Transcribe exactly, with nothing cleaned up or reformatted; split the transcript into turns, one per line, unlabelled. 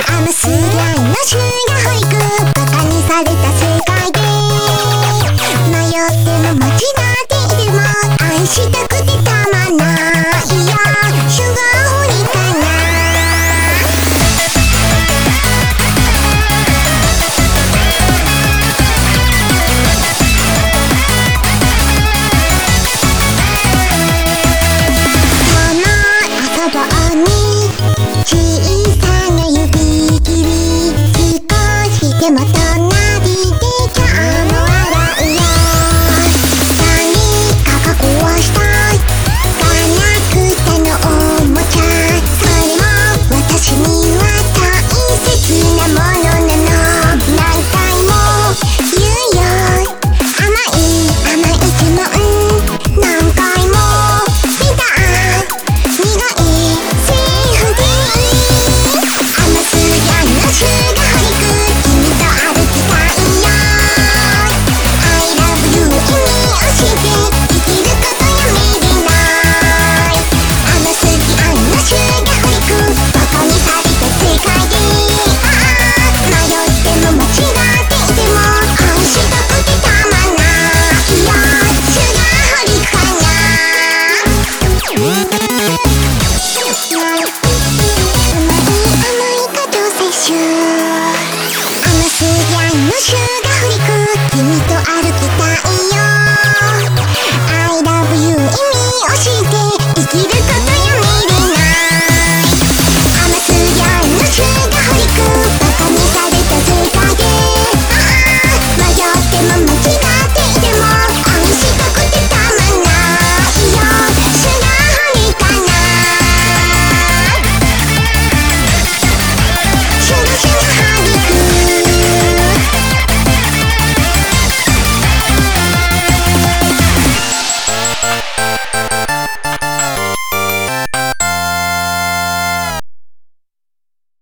甘すぎないの修が保育バカにされた世界で迷っても間違っていても愛したくてたまんないよ修が保育かなこの遊ぼうに小さな